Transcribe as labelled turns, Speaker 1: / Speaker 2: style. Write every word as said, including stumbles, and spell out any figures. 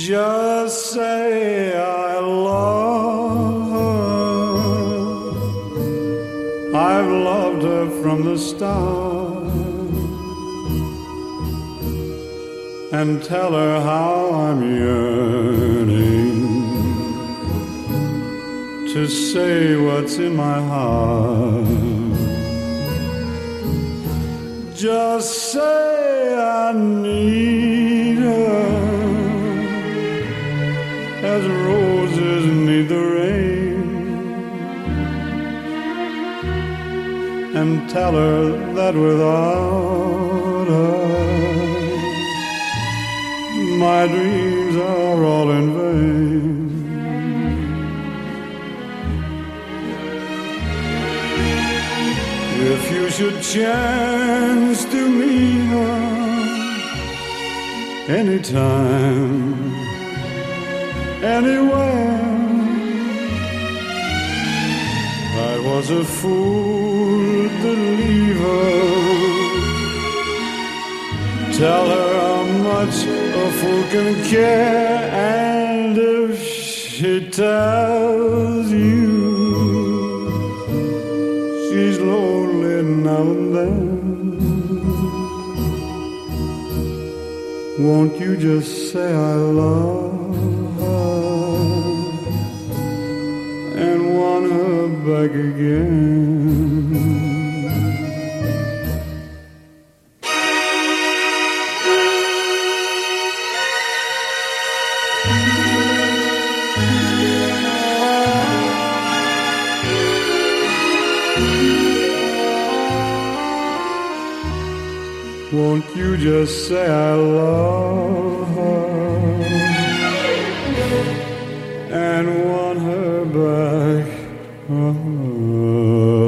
Speaker 1: Just say I love her. I've loved her from the start. And tell her how I'm yearning to say what's in my heart. Just say I need her as roses need the rain, and tell her that without her my dreams are all in vain. If you should chance to meet her anytime, anywhere, I was a fool to leave her. Tell her how much a fool can care, and if she tells you she's lonely now and then, won't you just say I love her and want her back again? Won't you just say I love her and want her back? Oh.